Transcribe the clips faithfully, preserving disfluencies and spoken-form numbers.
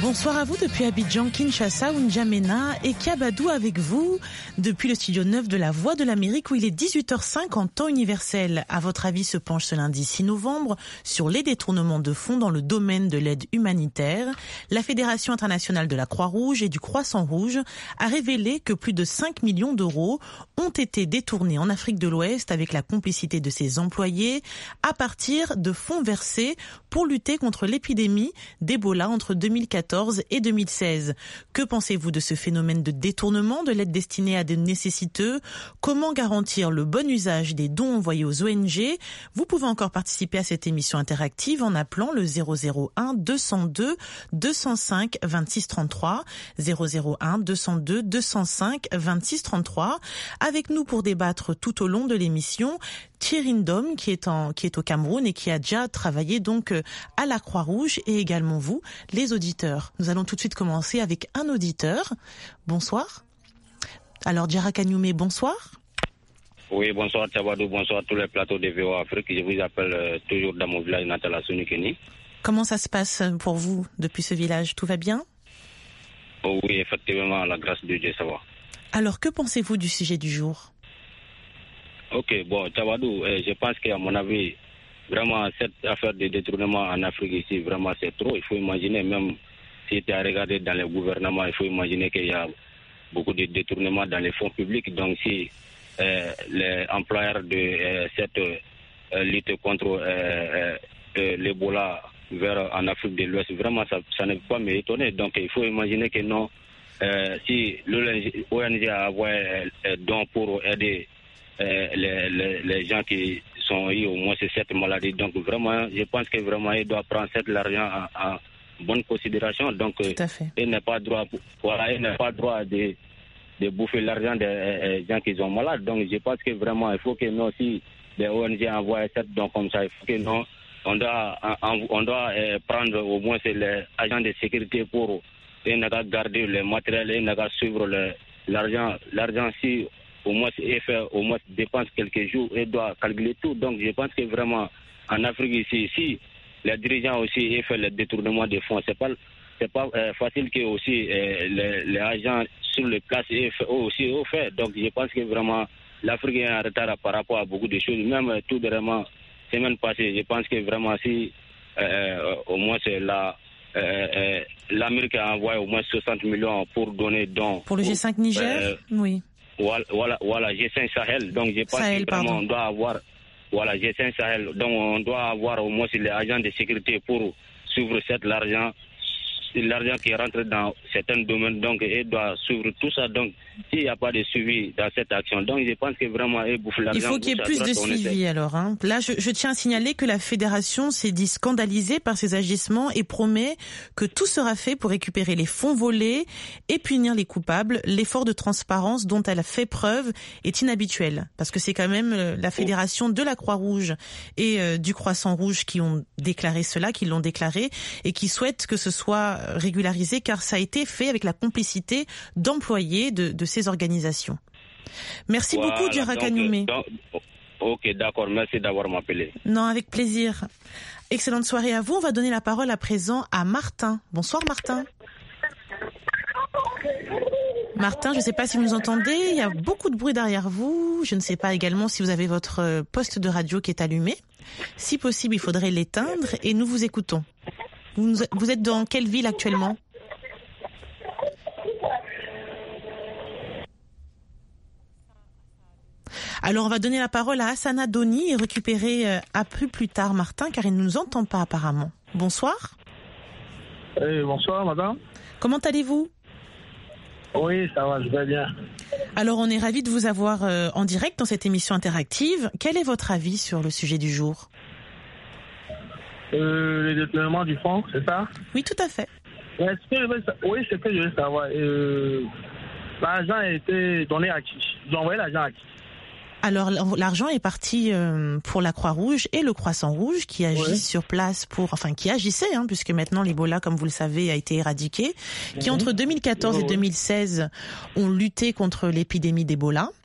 Bonsoir à vous depuis Abidjan, Kinshasa, N'Djamena et Kiabadou avec vous depuis le studio neuf de la Voix de l'Amérique où il est dix-huit heures cinq en temps universel. À votre avis se penche ce lundi six novembre sur les détournements de fonds dans le domaine de l'aide humanitaire. La Fédération internationale de la Croix-Rouge et du Croissant-Rouge a révélé que plus de cinq millions d'euros ont été détournés en Afrique de l'Ouest avec la complicité de ses employés à partir de fonds versés pour lutter contre l'épidémie d'Ebola entre deux mille quatorze et deux mille seize. Que pensez-vous de ce phénomène de détournement de l'aide destinée à des nécessiteux? Comment garantir le bon usage des dons envoyés aux O N G? Vous pouvez encore participer à cette émission interactive en appelant le zéro zéro un deux cent deux deux cent cinq vingt-six trente-trois, zéro zéro un deux cent deux deux cent cinq vingt-six trente-trois. Avec nous pour débattre tout au long de l'émission, Thierry Ndom qui est en qui est au Cameroun et qui a déjà travaillé donc à la Croix-Rouge et également vous, les auditeurs. Nous allons tout de suite commencer avec un auditeur. Bonsoir. Alors Djara Kanyume, bonsoir. Oui, bonsoir Tchabadou, bonsoir tous les plateaux de V O A Afrique. Je vous appelle euh, toujours dans mon village natal à Sonikeni. Comment ça se passe pour vous depuis ce village? Tout va bien? Oh, oui, effectivement, à la grâce de Dieu, ça va. Alors que pensez-vous du sujet du jour? Ok, bon, Tchabadou, eh, je pense qu'à mon avis, vraiment, cette affaire de détournement en Afrique ici, vraiment, c'est trop. Il faut imaginer, même si tu as regardé dans les gouvernements, il faut imaginer qu'il y a beaucoup de détournements dans les fonds publics. Donc, si euh, les employeurs de euh, cette euh, lutte contre euh, euh, l'Ebola vers en Afrique de l'Ouest, vraiment, ça, ça ne peut pas m'étonner. Donc, il faut imaginer que non, euh, si l'O N G a envoyé euh, don pour aider euh, les, les, les gens qui sont eu au moins cette maladie. Donc, vraiment, je pense que vraiment, il doit prendre cet argent en, en bonne considération. Donc, il n'a pas droit, voilà, il n'a pas droit de, de bouffer l'argent des euh, gens qui sont malades. Donc, je pense que vraiment, il faut que nous, si les O N G envoient cette don comme ça, il faut que nous, on doit, on doit euh, prendre au moins les agents de sécurité pour garder le matériel et suivre le, l'argent. L'argent, si au moins il fait, au moins dépense quelques jours, il doit calculer tout. Donc, je pense que vraiment, en Afrique ici, si les dirigeants aussi font le détournement des fonds, c'est pas c'est pas euh, facile que aussi euh, les, les agents sur le place aussi au fait. Donc je pense que vraiment l'Afrique est en retard par rapport à beaucoup de choses. Même euh, tout vraiment semaine passée, je pense que vraiment si euh, au moins c'est la euh, euh, l'Amérique a envoyé au moins soixante millions pour donner don pour le G cinq Niger. Euh, oui. Voilà, voilà, voilà, G cinq Sahel. Donc je pense Sahel, que vraiment pardon. on doit avoir voilà G cinq Sahel. Donc on doit avoir au moins les agents de sécurité pour suivre cet l'argent. L'argent qui rentre dans certains domaines, donc il doit suivre tout ça. Donc, s'il n'y a pas de suivi dans cette action, donc je pense que vraiment, il bouffe l'argent. Il faut qu'il y ait plus de suivi alors. Hein. Là, je, je tiens à signaler que la fédération s'est dit scandalisée par ces agissements et promet que tout sera fait pour récupérer les fonds volés et punir les coupables. L'effort de transparence dont elle a fait preuve est inhabituel parce que c'est quand même la fédération de la Croix-Rouge et euh, du Croissant-Rouge qui ont déclaré cela, qui l'ont déclaré et qui souhaitent que ce soit régularisé car ça a été fait avec la complicité d'employés de, de ces organisations. Merci voilà, beaucoup, Djara Kanyume. Ok, d'accord, merci d'avoir m'appelé. Non, avec plaisir. Excellente soirée à vous. On va donner la parole à présent à Martin. Bonsoir Martin. Martin, je ne sais pas si vous nous entendez, il y a beaucoup de bruit derrière vous. Je ne sais pas également si vous avez votre poste de radio qui est allumé. Si possible, il faudrait l'éteindre et nous vous écoutons. Vous, vous êtes dans quelle ville actuellement? Alors, on va donner la parole à Hassana Doni et récupérer euh, un peu plus tard Martin, car il ne nous entend pas apparemment. Bonsoir. Hey, bonsoir, madame. Comment allez-vous? Oui, ça va, je vais bien. Alors, on est ravis de vous avoir euh, en direct dans cette émission interactive. Quel est votre avis sur le sujet du jour? Euh, le détournement du fonds, c'est ça? Oui, tout à fait. Est-ce que je veux, oui, c'est ce que je veux savoir. Euh, l'argent a été donné à qui? Ils ont envoyé l'argent à qui? Alors, l'argent est parti euh, pour la Croix-Rouge et le Croissant-Rouge qui agissent oui. sur place pour, enfin, qui agissaient, hein, puisque maintenant l'Ebola, comme vous le savez, a été éradiqué, qui mmh. entre deux mille quatorze oui, et deux mille seize ont lutté contre l'épidémie d'Ebola.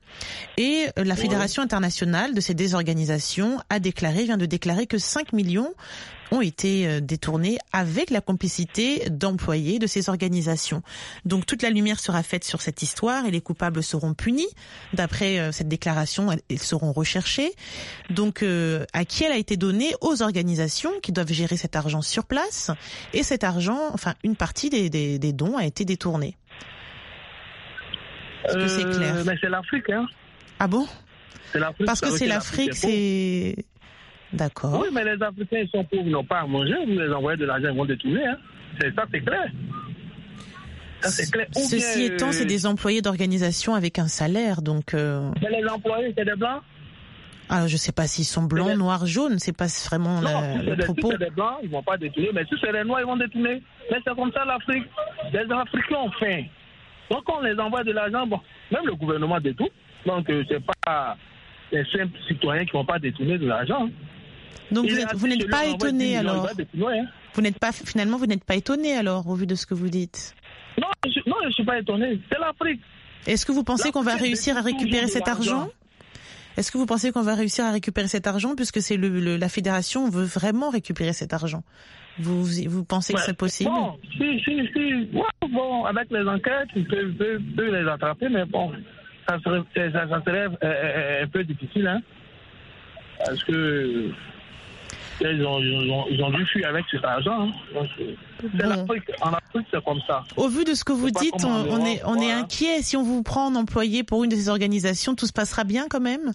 Et la Fédération internationale de ces désorganisations a déclaré, vient de déclarer que cinq millions ont été détournés avec la complicité d'employés de ces organisations. Donc toute la lumière sera faite sur cette histoire et les coupables seront punis. D'après cette déclaration, ils seront recherchés. Donc euh, à qui elle a été donnée? Aux organisations qui doivent gérer cet argent sur place. Et cet argent, enfin une partie des, des, des dons a été détournée. Est-ce que c'est clair? euh, Mais c'est l'Afrique, hein. Ah bon? C'est l'Afrique. Parce que c'est l'Afrique, c'est... D'accord. Oui, mais les Africains, ils sont pauvres, ils n'ont pas à manger. Vous les envoyez de l'argent, ils vont détourner. Hein. C'est, ça, c'est clair. Ça, c'est clair. Ou Ceci bien, étant, c'est des employés d'organisation avec un salaire, donc... Euh... Mais les employés, c'est des blancs? Alors, je ne sais pas s'ils sont blancs, noirs, jaunes, c'est pas vraiment non, la, si le des, propos. Si c'est des blancs, ils ne vont pas détourner. Mais si c'est des noirs, ils vont détourner. Mais c'est comme ça l'Afrique. Les Africains ont faim. Donc, on les envoie de l'argent. Bon, même le gouvernement détourne. Donc, euh, c'est pas les simples citoyens qui ne vont pas détourner de l'argent. Donc vous, êtes, vous n'êtes pas étonné alors hein. Vous n'êtes pas finalement vous n'êtes pas étonné alors au vu de ce que vous dites. Non, je, non, je suis pas étonné. C'est l'Afrique. Est-ce que vous pensez l'Afrique qu'on va réussir à récupérer cet argent? Est-ce que vous pensez qu'on va réussir à récupérer cet argent puisque c'est le, le la fédération veut vraiment récupérer cet argent? Vous vous pensez que ouais, c'est possible? Bon, si si si. Ouais, bon, avec les enquêtes, ils peuvent, peuvent, peuvent les attraper, mais bon, ça serait ça, ça serait euh, un peu difficile, hein, parce que Ils ont, ils, ont, ils ont dû fuir avec cet argent. Hein. Donc, c'est bon. l'Afrique. En Afrique, c'est comme ça. Au vu de ce que vous dites, on, on, est, on est inquiet. Si on vous prend en employé pour une de ces organisations, tout se passera bien quand même?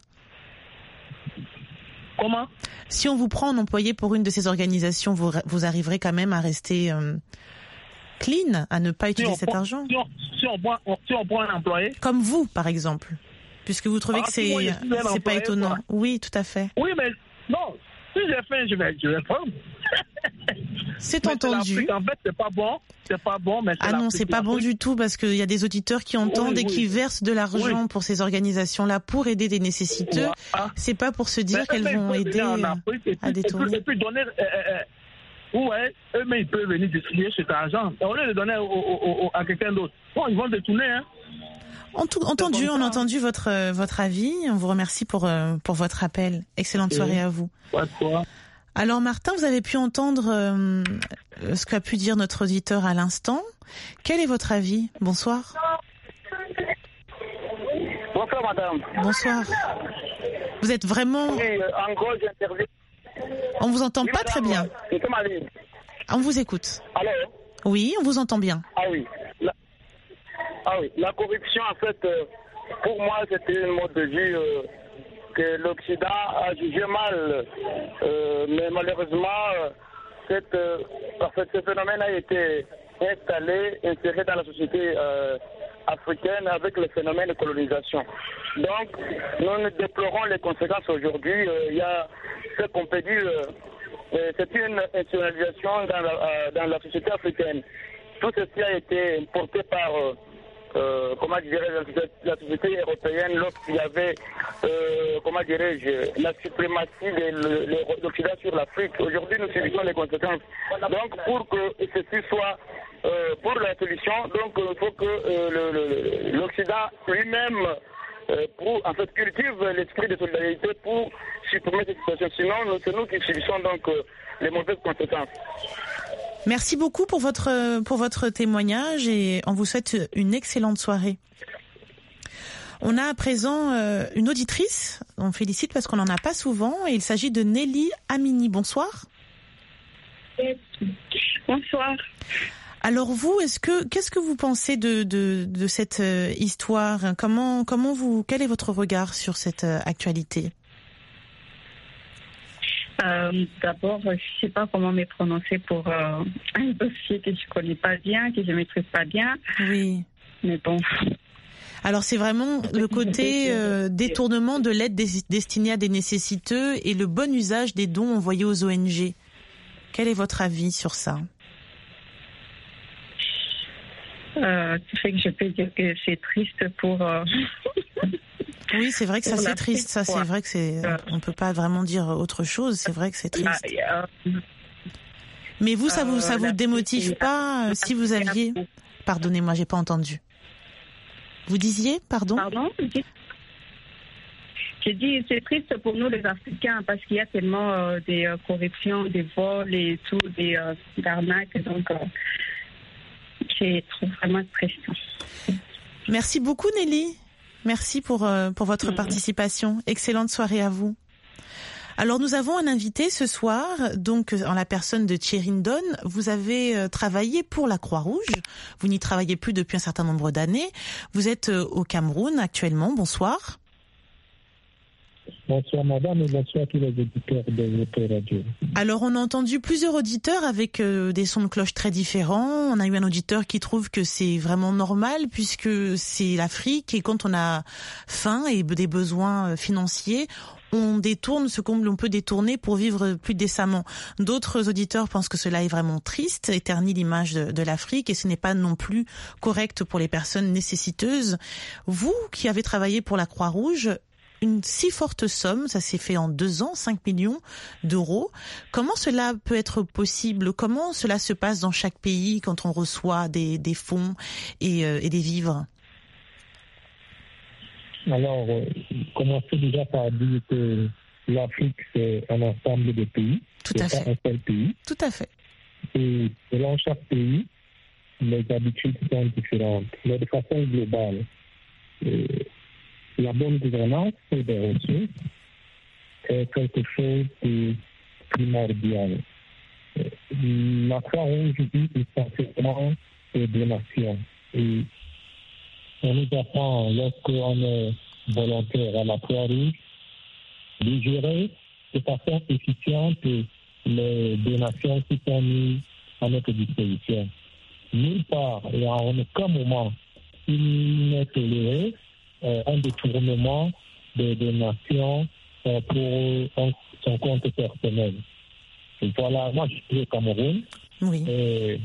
Comment? Si on vous prend en employé pour une de ces organisations, vous, vous arriverez quand même à rester euh, clean, à ne pas utiliser si cet prend, argent? Si on, si, on prend, on, si on prend un employé? Comme vous, par exemple. Puisque vous trouvez ah, que c'est, moi, c'est pas étonnant. Quoi. Oui, tout à fait. Oui, mais non. Si j'ai faim, je vais, je vais prendre. C'est entendu. En fait, c'est pas bon. C'est pas bon, mais c'est Ah non, c'est pas bon du tout parce qu'il y a des auditeurs qui entendent oui, et oui. qui versent de l'argent oui. pour ces organisations-là pour aider des nécessiteux. Ah. C'est pas pour se dire mais qu'elles vont aider Afrique, à détourner. Et puis donner. Euh, euh, ouais, eux-mêmes ils peuvent venir distribuer cet argent. Au lieu de le donner au, au, au, à quelqu'un d'autre. Bon, ils vont détourner, hein. En tout, entendu, on a entendu votre euh, votre avis. On vous remercie pour euh, pour votre appel. Excellente okay. soirée à vous. Pas quoi. Alors Martin, vous avez pu entendre euh, ce qu'a pu dire notre auditeur à l'instant. Quel est votre avis? Bonsoir. Bonsoir madame. Bonsoir. Vous êtes vraiment... Oui, en gros, j'interviens. On vous entend oui, pas madame, très bien. On vous écoute. Allô? Oui, on vous entend bien. Ah oui. La... Ah oui, la corruption, en fait, euh, pour moi, c'était un mode de vie euh, que l'Occident a jugé mal. Euh, mais malheureusement, euh, cette, euh, en fait, ce phénomène a été installé, inséré dans la société euh, africaine avec le phénomène de colonisation. Donc, nous déplorons les conséquences aujourd'hui. Euh, il y a ce qu'on peut dire, euh, c'est une nationalisation dans la, euh, dans la société africaine. Tout ceci a été importé par... Euh, Euh, comment dirais-je, la société européenne lorsqu'il y avait, euh, comment dirais-je, la suprématie de l'Occident sur l'Afrique. Aujourd'hui, nous subissons les conséquences. Donc, pour que ceci soit, euh, pour la solution, donc il faut que euh, l'Occident lui-même, euh, pour, en fait, cultive l'esprit de solidarité pour supprimer cette situation. Sinon, c'est nous qui subissons donc euh, les mauvaises conséquences. Merci beaucoup pour votre, pour votre témoignage et on vous souhaite une excellente soirée. On a à présent euh, une auditrice, on félicite parce qu'on n'en a pas souvent, et il s'agit de Nelly Amini. Bonsoir. Bonsoir. Alors vous, est-ce que qu'est-ce que vous pensez de, de, de cette euh, histoire? Comment, comment vous, quel est votre regard sur cette euh, actualité? Euh, d'abord, je ne sais pas comment me prononcer pour euh, un dossier que je ne connais pas bien, que je ne maîtrise pas bien. Oui. Mais bon. Alors, c'est vraiment le côté euh, détournement de l'aide des, destinée à des nécessiteux et le bon usage des dons envoyés aux O N G. Quel est votre avis sur ça? Euh, ce qui fait que je peux dire que c'est triste pour... Euh... Oui, c'est vrai que ça c'est triste. Ça c'est vrai que c'est. On peut pas vraiment dire autre chose. C'est vrai que c'est triste. Mais vous, ça vous ça vous démotive pas si vous aviez. Pardonnez-moi, j'ai pas entendu. Vous disiez, pardon. Pardon. j'ai dit, c'est triste pour nous les Africains parce qu'il y a tellement euh, des euh, corruptions, des vols et tout, des euh, arnaques. Donc, euh, je trouve vraiment triste. Merci beaucoup Nelly. Merci pour, euh, pour votre mmh. participation. Excellente soirée à vous. Alors nous avons un invité ce soir, donc en la personne de Thierry Ndon. Vous avez euh, travaillé pour la Croix-Rouge. Vous n'y travaillez plus depuis un certain nombre d'années. Vous êtes euh, au Cameroun actuellement. Bonsoir. Bonsoir madame et bonsoir à tous les auditeurs de votre radio. Alors on a entendu plusieurs auditeurs avec euh, des sons de cloche très différents. On a eu un auditeur qui trouve que c'est vraiment normal puisque c'est l'Afrique et quand on a faim et des besoins financiers, on détourne ce qu'on peut détourner pour vivre plus décemment. D'autres auditeurs pensent que cela est vraiment triste, éternit l'image de, de l'Afrique et ce n'est pas non plus correct pour les personnes nécessiteuses. Vous qui avez travaillé pour la Croix-Rouge, une si forte somme, ça s'est fait en deux ans, cinq millions d'euros. Comment cela peut être possible? Comment cela se passe dans chaque pays quand on reçoit des, des fonds et, euh, et des vivres? Alors, euh, commencez déjà par dire que l'Afrique, c'est un ensemble de pays. Tout à fait. Pas un seul pays. Tout à fait. Et selon chaque pays, les habitudes sont différentes. Mais de façon globale, euh, la bonne gouvernance des ressources est quelque chose de primordial. La Croix-Rouge vit essentiellement des donations. Et on nous apprend, lorsqu'on est volontaire à la Croix-Rouge, de gérer de façon efficiente les donations qui sont mises à notre disposition. Nulle part et en aucun moment, il n'est toléré Euh, un détournement des donations euh, pour un, son compte personnel. Et voilà, moi je suis au Cameroun. Oui. Et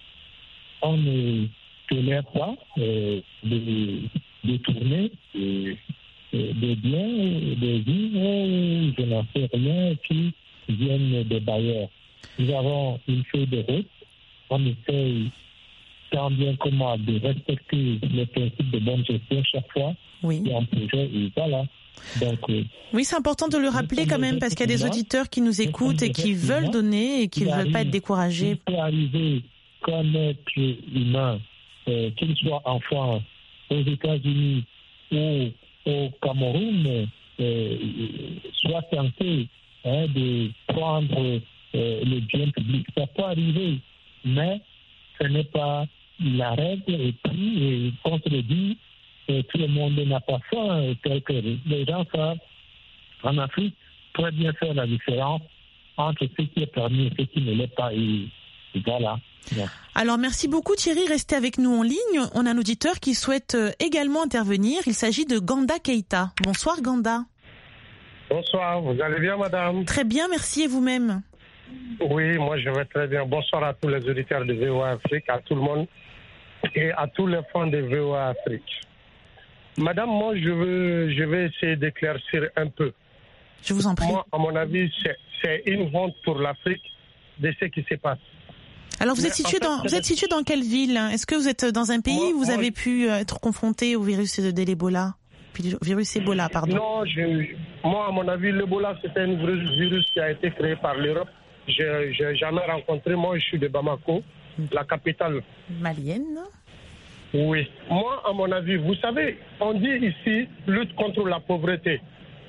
on ne tolère pas euh, de détourner des de biens, des vivres, je n'en sais rien, qui viennent des bailleurs. Nous avons une feuille de route. On essaye tant bien que mal de respecter les principes de bonne gestion chaque fois. Oui. Et en projet, et voilà. Donc, euh, oui, c'est important de le rappeler quand même parce qu'il y a des auditeurs qui nous écoutent et qui veulent donner et qui ne veulent pas être découragés. Il peut arriver qu'un être humain, euh, qu'il soit en France, aux États-Unis ou au Cameroun, euh, soit tenté hein, de prendre euh, le bien public. Ça peut arriver, mais ce n'est pas la règle. Et puis, et, qu'on se le dit, et tout le monde n'a pas faim, tel que les gens savent en Afrique très bien faire la différence entre ce qui est permis et ce qui ne l'est pas. Et, et voilà. Yeah. Alors merci beaucoup Thierry, restez avec nous en ligne. On a un auditeur qui souhaite également intervenir. Il s'agit de Ganda Keita. Bonsoir Ganda. Bonsoir, vous allez bien madame? Très bien, merci, et vous-même? Oui, moi je vais très bien. Bonsoir à tous les auditeurs de V O A Afrique, à tout le monde et à tous les fans de V O A Afrique. Madame, moi, je, veux, je vais essayer d'éclaircir un peu. Je vous en prie. Moi, à mon avis, c'est, c'est une honte pour l'Afrique de ce qui se passe. Alors, vous êtes, situé, en fait, dans, vous êtes situé dans quelle ville? Est-ce que vous êtes dans un pays moi, où vous moi, avez pu être confronté au virus de l'Ebola? Virus Ebola, pardon. Non, je, moi, à mon avis, l'Ebola, c'est un virus qui a été créé par l'Europe. Je n'ai jamais rencontré. Moi, je suis de Bamako, la capitale malienne. Oui. Moi, à mon avis, vous savez, on dit ici lutte contre la pauvreté.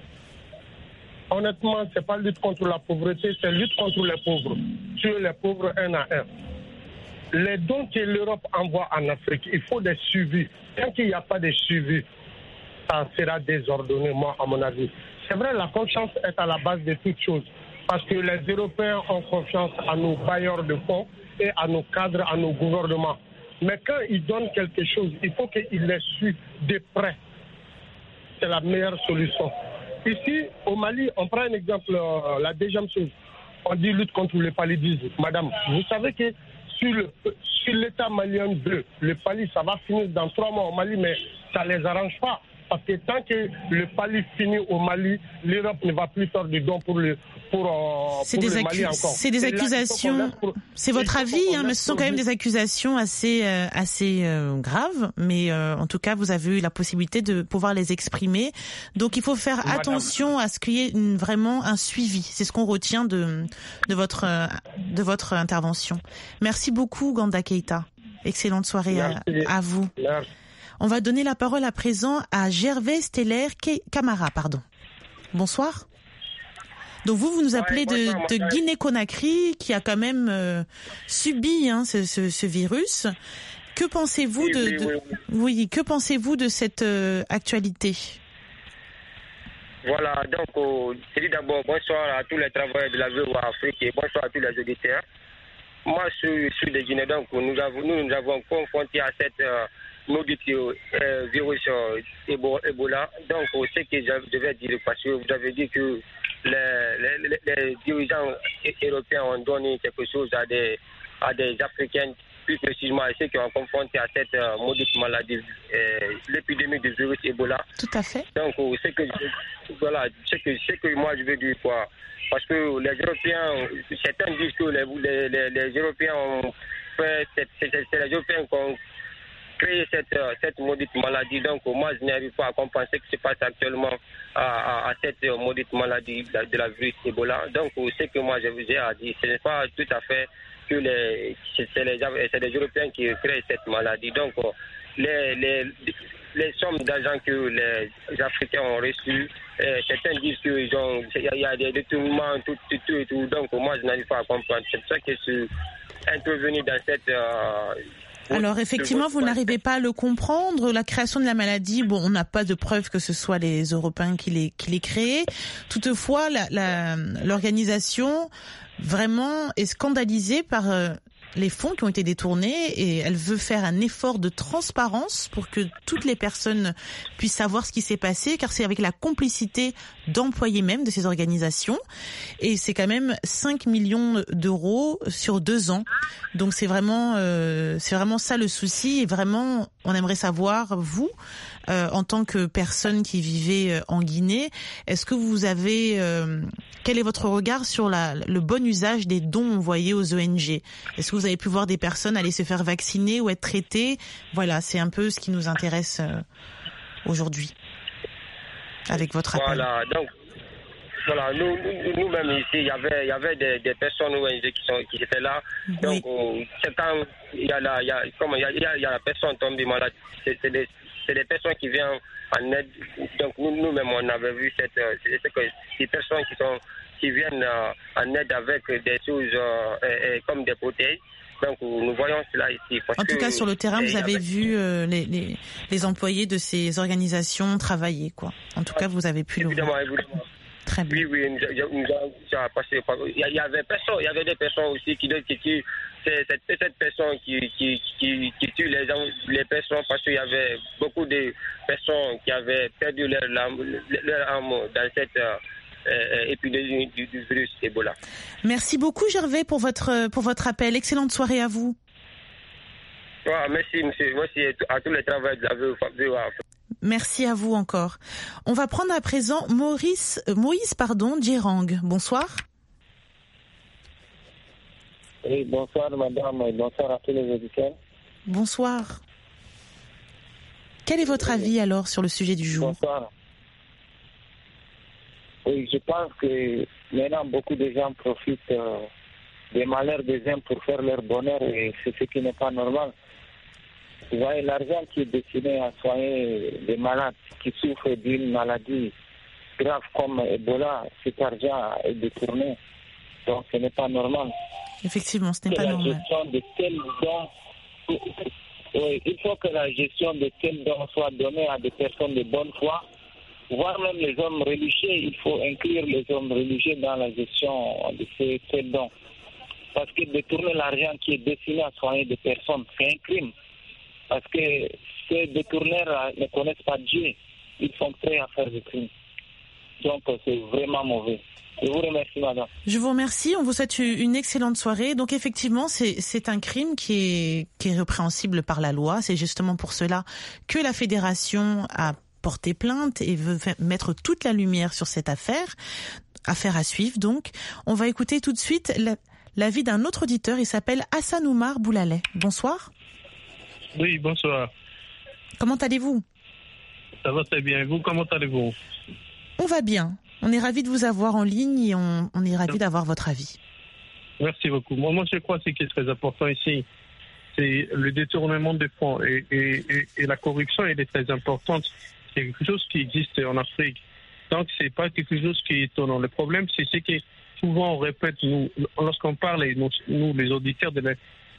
Honnêtement, ce n'est pas lutte contre la pauvreté, c'est lutte contre les pauvres. Tuer les pauvres un à un. Les dons que l'Europe envoie en Afrique, il faut des suivis. Tant qu'il n'y a pas de suivi, ça sera désordonné, moi, à mon avis. C'est vrai, la confiance est à la base de toutes choses. Parce que les Européens ont confiance à nos bailleurs de fonds et à nos cadres, à nos gouvernements. Mais quand ils donnent quelque chose, il faut qu'ils les suivent de près. C'est la meilleure solution. Ici, au Mali, on prend un exemple, euh, la deuxième chose. On dit lutte contre le paludisme. Madame, vous savez que sur, le, sur l'État malien deux, le paludisme, ça va finir dans trois mois au Mali, mais ça ne les arrange pas. Parce que tant que le pali finit au Mali, l'Europe ne va plus faire du don pour le, pour, euh, c'est pour des le accu- Mali encore. C'est des accusations, là, pour... c'est votre avis, hein, mais ce sont quand même des accusations assez, euh, assez euh, graves. Mais euh, en tout cas, vous avez eu la possibilité de pouvoir les exprimer. Donc il faut faire Madame. attention à ce qu'il y ait une, vraiment un suivi. C'est ce qu'on retient de, de, votre, euh, de votre intervention. Merci beaucoup, Ganda Keita. Excellente soirée à, à vous. Merci. On va donner la parole à présent à Gervais Steller Camara, pardon. Bonsoir. Donc vous, vous nous appelez ouais, de, de Guinée-Conakry, qui a quand même euh, subi hein, ce, ce, ce virus. Que pensez-vous oui, de, oui, de oui, oui. oui, que pensez-vous de cette euh, actualité? Voilà, donc euh, je dis d'abord bonsoir à tous les travailleurs de la V O A Afrique et bonsoir à tous les auditeurs. Moi, je suis, je suis de Guinée, donc nous avons, nous, nous avons confronté à cette euh, maudit euh, virus euh, Ebola. Donc, ce que je devais dire, parce que vous avez dit que les, les, les dirigeants européens ont donné quelque chose à des, à des Africains, plus précisément à ceux qui ont confronté à cette euh, maudite maladie, euh, l'épidémie du virus Ebola. Tout à fait. Donc, ce que, voilà, ce que, ce que moi je veux dire, quoi. Parce que les Européens, certains disent que les, les, les, les Européens ont fait, c'est, c'est, c'est les Européens qui ont créé cette, cette maudite maladie. Donc moi, je n'arrive pas à comprendre ce qui se passe actuellement à, à, à cette maudite maladie de, de la virus Ebola. Donc ce que moi je vous ai à dire, ce n'est pas tout à fait que les, c'est, les, c'est les Européens qui créent cette maladie. Donc les, les, les sommes d'argent que les Africains ont reçues, Euh, certains disent qu'il y, y a des détournements, tout, tout, tout, tout. Donc moi je n'arrive pas à comprendre. C'est pour ça que je suis intervenu dans cette... Euh, Alors effectivement, vous n'arrivez pas à le comprendre. La création de la maladie, bon, on n'a pas de preuve que ce soit les Européens qui l'aient, qui l'aient créée. Toutefois, la, la, l'organisation vraiment est scandalisée par... Euh, les fonds qui ont été détournés et elle veut faire un effort de transparence pour que toutes les personnes puissent savoir ce qui s'est passé, car c'est avec la complicité d'employés même de ces organisations et c'est quand même cinq millions d'euros sur deux ans. Donc c'est vraiment, euh, c'est vraiment ça le souci et vraiment on aimerait savoir, vous, euh, en tant que personne qui vivait en Guinée, est-ce que vous avez, euh, quel est votre regard sur la, le bon usage des dons envoyés aux O N G? Est-ce que vous avez pu voir des personnes aller se faire vacciner ou être traitées? Voilà, c'est un peu ce qui nous intéresse euh, aujourd'hui, avec votre appel. Voilà, donc, voilà, nous, nous, nous-mêmes ici, il y avait, il y avait des, des personnes O N G qui, sont, qui étaient là. Oui. Donc, euh, c'est quand il y a la, il y a, comme il y a, il y a, il y a la personne tombée malade, c'est, c'est, des, c'est des personnes qui viennent en aide. Donc, nous, nous-mêmes, on avait vu cette, c'est, c'est que ces personnes qui sont qui viennent euh, en aide avec des choses euh, et, et comme des protéines. Donc nous voyons cela ici. Parce en tout que, cas, sur le terrain, vous avez avait... vu euh, les, les, les employés de ces organisations travailler, quoi. En tout ah, cas, vous avez pu évidemment, le voir. Évidemment. Très bien. Oui, oui, nous, nous, nous, passé, il y avait personne, il y avait des personnes aussi qui, qui tuent. C'est cette, cette personne qui, qui, qui, qui tue les, les personnes parce qu'il y avait beaucoup de personnes qui avaient perdu leur, leur, leur âme dans cette euh, épidémie du, du virus Ebola. Merci beaucoup Gervais pour votre, pour votre appel. Excellente soirée à vous. Ouais, merci monsieur, merci à tous les travailleurs de la V O A. Merci à vous encore. On va prendre à présent Maurice, euh, Moïse pardon, Djerang. Bonsoir. Oui, bonsoir madame, bonsoir à tous les auditeurs. Bonsoir. Quel est votre avis alors sur le sujet du jour? Bonsoir. Oui, je pense que maintenant beaucoup de gens profitent euh, des malheurs des uns pour faire leur bonheur et c'est ce qui n'est pas normal. Vous voyez, l'argent qui est destiné à soigner des malades qui souffrent d'une maladie grave comme Ebola, cet argent est détourné. Donc ce n'est pas normal. Effectivement, ce n'est que pas la normal. Gestion de tels dons, oui, il faut que la gestion de tels dons soit donnée à des personnes de bonne foi, voire même les hommes religieux. Il faut inclure les hommes religieux dans la gestion de ces tels dons. Parce que détourner l'argent qui est destiné à soigner des personnes, c'est un crime. Parce que ces détourneurs ne connaissent pas Dieu. Ils sont prêts à faire des crimes. Donc, c'est vraiment mauvais. Je vous remercie, madame. Je vous remercie. On vous souhaite une excellente soirée. Donc, effectivement, c'est, c'est un crime qui est, qui est répréhensible par la loi. C'est justement pour cela que la fédération a porté plainte et veut mettre toute la lumière sur cette affaire. Affaire à suivre donc. On va écouter tout de suite la, l'avis d'un autre auditeur. Il s'appelle Hassan Oumar Boulaleh. Bonsoir. Oui, bonsoir. Comment allez-vous ? Ça va très bien. Et vous, comment allez-vous ? On va bien. On est ravis de vous avoir en ligne et on, on est ravis d'avoir votre avis. Merci beaucoup. Moi, moi, je crois que ce qui est très important ici, c'est le détournement des fonds. Et, et, et, et la corruption, elle est très importante. C'est quelque chose qui existe en Afrique. Donc, c'est pas quelque chose qui est étonnant. Le problème, c'est ce que souvent on répète, nous, lorsqu'on parle, et nous, nous les auditeurs de, la,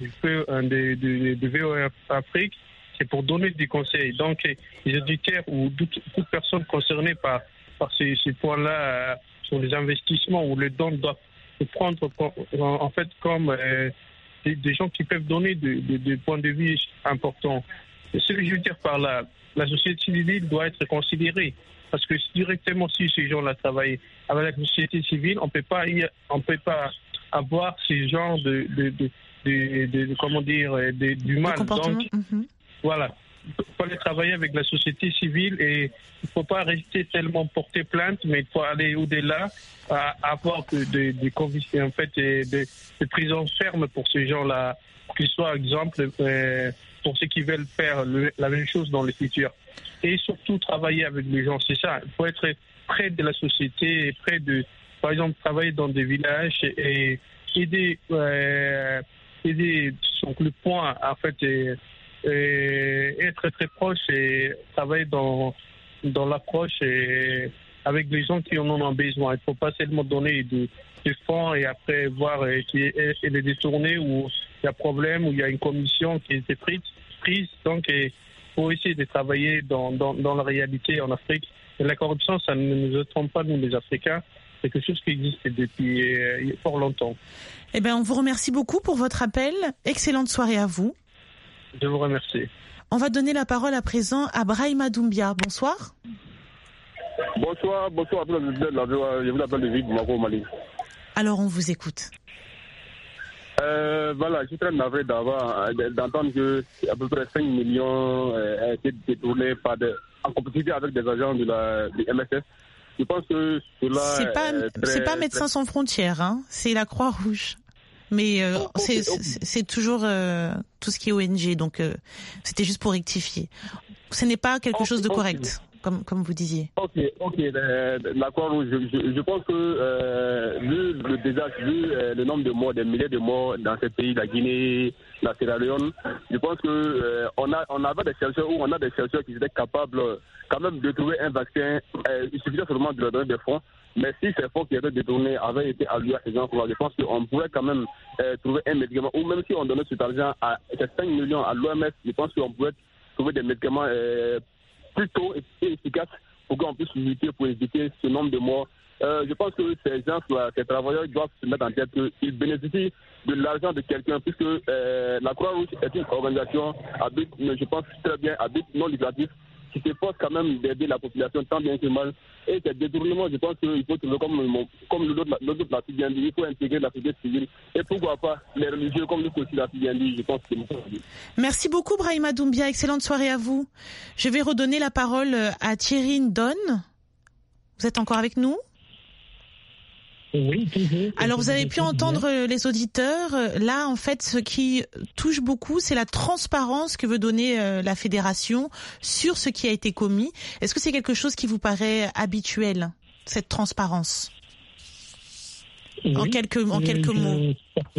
de, de, de V O A Afrique, c'est pour donner des conseils. Donc, les auditeurs ou toute, toute personne concernée par, par ces, ces points-là euh, sur les investissements ou les dons doivent se prendre en fait comme euh, des, des gens qui peuvent donner des de, de points de vue importants. Et ce que je veux dire par là, la société civile doit être considérée. Parce que directement, si ces gens-là travaillent avec la société civile, on peut pas y, on peut pas avoir ces genres de, de, de, de, de, de comment dire, de, du mal. Donc, mm-hmm. Voilà. Il faut aller travailler avec la société civile et il ne faut pas rester tellement porter plainte, mais il faut aller au-delà, à, à avoir des de, convictions, en fait, des de, de prisons fermes pour ces gens-là, qu'ils soient exemple euh, pour ceux qui veulent faire le, la même chose dans le futur. Et surtout travailler avec les gens, c'est ça. Il faut être près de la société, près de, par exemple, travailler dans des villages et aider, euh, aider donc le point, en fait, et, et être très proche et travailler dans dans l'approche et avec les gens qui en ont besoin. Il ne faut pas seulement donner des, des fonds et après voir et, et, et les détourner où il y a problème, où il y a une commission qui a été prise. prise donc, il faut essayer de travailler dans, dans, dans la réalité en Afrique. Et la corruption, ça ne nous trompe pas, nous les Africains. C'est quelque chose qui existe depuis euh, fort longtemps. Eh bien, on vous remercie beaucoup pour votre appel. Excellente soirée à vous. Je vous remercie. On va donner la parole à présent à Brahima Doumbia. Bonsoir. Bonsoir, bonsoir à tous les auditeurs. Je vous appelle de Ville Bamako au Mali. Alors, on vous écoute. Euh, voilà, je suis très navré d'avoir, d'entendre que à peu près cinq millions euh, a été détournés par des, en compétition avec des agents de la de M S F. Je pense que cela c'est pas, est très, c'est pas Médecins très... sans frontières, hein, c'est la Croix-Rouge. Mais euh, oh, c'est, okay, okay. c'est, c'est toujours euh, tout ce qui est O N G, donc euh, c'était juste pour rectifier. Ce n'est pas quelque okay, chose de correct, okay. comme comme vous disiez. Ok, ok, la Croix-Rouge, je, je, je pense que euh, vu le désastre, vu euh, le nombre de morts, des milliers de morts dans ces pays, la Guinée, la Sierra Leone, je pense que euh, on a on avait des chercheurs où on a des chercheurs qui étaient capables quand même de trouver un vaccin. Euh, il suffisait seulement de leur donner des fonds. Mais si ces fonds qui étaient détournés avaient été alloués à ces gens-là, je pense qu'on pourrait quand même euh, trouver un médicament, ou même si on donnait cet argent à ces cinq millions à l'O M S, je pense qu'on pourrait trouver des médicaments euh, plus tôt et efficaces pour qu'on puisse lutter pour éviter ce nombre de morts. Euh, je pense que ces gens-là, ces travailleurs doivent se mettre en tête qu'ils bénéficient de l'argent de quelqu'un, puisque euh, la Croix-Rouge est une organisation à but, je pense très bien, à but non lucratif, qui s'efforce quand même d'aider la population tant bien que mal. Et ces détournements, je pense qu'il faut trouver, comme, comme l'autre l'a si bien dit, il faut intégrer la société civile. Et pourquoi pas les religieux, comme nous aussi l'a si bien dit, je pense que c'est Merci beaucoup, Brahima Doumbia. Excellente soirée à vous. Je vais redonner la parole à Thierry Ndon. Vous êtes encore avec nous ? Oui, toujours. Alors, vous avez pu entendre les auditeurs. Là, en fait, ce qui touche beaucoup, c'est la transparence que veut donner la fédération sur ce qui a été commis. Est-ce que c'est quelque chose qui vous paraît habituel, cette transparence ? Oui, en quelques, en quelques je, mots.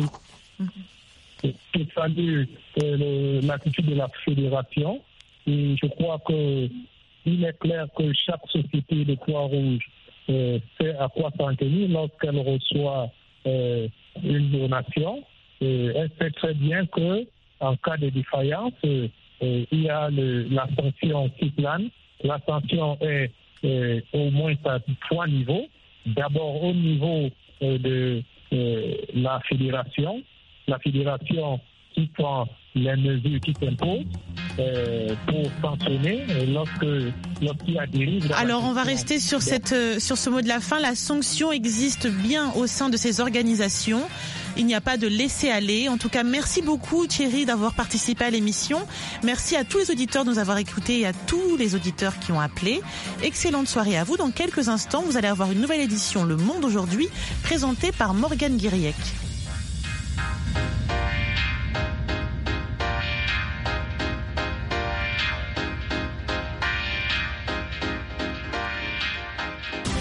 Je salue euh, l'attitude de la fédération. Et je crois que il est clair que chaque société de Croix-Rouge Euh, sait à quoi s'en tenir lorsqu'elle reçoit euh, une donation. Euh, elle sait très bien que en cas de défaillance, euh, euh, il y a le, la sanction qui plane. La sanction est euh, au moins à trois niveaux. D'abord au niveau euh, de euh, la fédération, la fédération qui prend les mesures qui s'imposent euh, pour sanctionner lorsque lorsqu'il y a dérive. Alors on va rester sur cette euh, sur ce mot de la fin. La sanction existe bien au sein de ces organisations. Il n'y a pas de laisser-aller. En tout cas, merci beaucoup Thierry d'avoir participé à l'émission. Merci à tous les auditeurs de nous avoir écoutés et à tous les auditeurs qui ont appelé. Excellente soirée à vous. Dans quelques instants, vous allez avoir une nouvelle édition Le Monde aujourd'hui, présentée par Morgane Guiriec.